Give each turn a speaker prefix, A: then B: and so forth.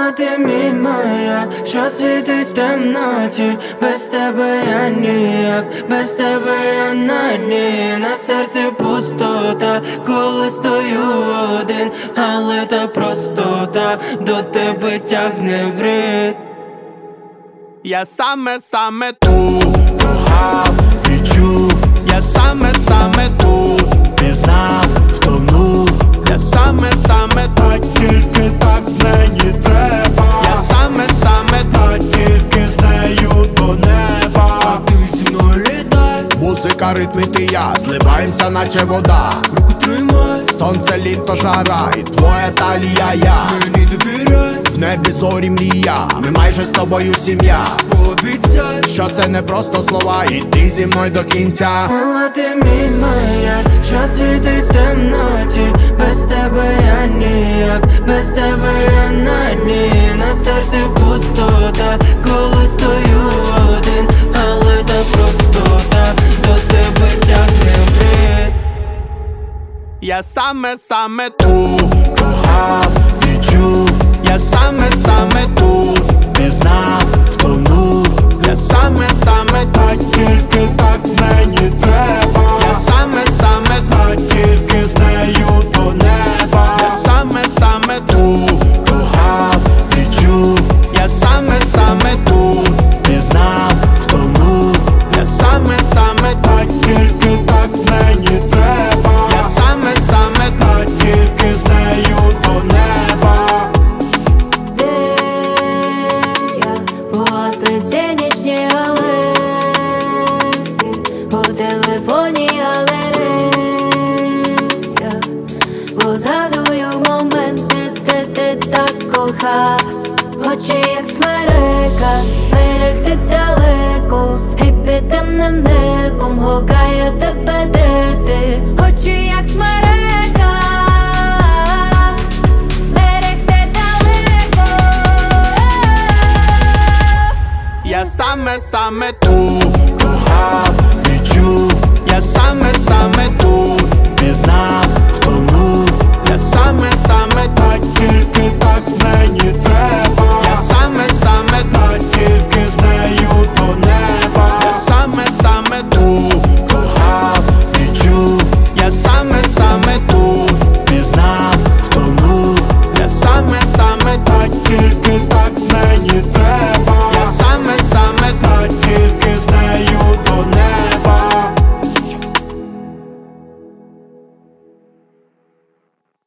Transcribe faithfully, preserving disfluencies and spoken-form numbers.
A: Мала, ти мій маяк, що світить в темноті. Без тебе я ніяк, без тебе я на дні. На серці пустота, коли стою один, але та простота до тебе тягне в рід.
B: Я саме, саме тут кохав, відчув. Я саме, саме тут пізнав, втонув. Я саме, саме так, тільки так мені треба. Я саме, саме так, тільки з нею до неба.
A: А ти зі мною літай.
B: Музика, ритм і ти я зливаємося, наче вода.
A: Руку тримай,
B: Сонце, літо, жара, і твоя талія я.
A: мені довіряй,
B: В небі зорі мрія, ми майже з тобою сім'я.
A: пообіцяй,
B: Що це не просто слова, і ти зі мною до кінця.
A: мала, ти мій маяк, що світить в темноті. Без тебе я ніяк, без тебе я на дні. На серці пустота, коли стою один, але та простота до тебе тягне в рід.
B: Я саме, саме тут кохав, відчув. Я саме, саме тут пізнав, втонув. Я саме, саме так, тільки так мені треба. Я саме, саме так, тільки з нею до неба. Я саме, саме тут кохав, відчув. Я саме, саме тут пізнав, втонув. Я саме, саме так, тільки так мені треба. Я саме, саме так, тільки з нею до неба.
C: Де я погасли всі нічні галереї, у телефоні галерея, бо згадую моменти, де ти так кохав. Очі як смерека, берегти далеко, і під темним небом гукає тебе, де ти. Очі як смерека, берегти далеко.
B: Я саме, саме тут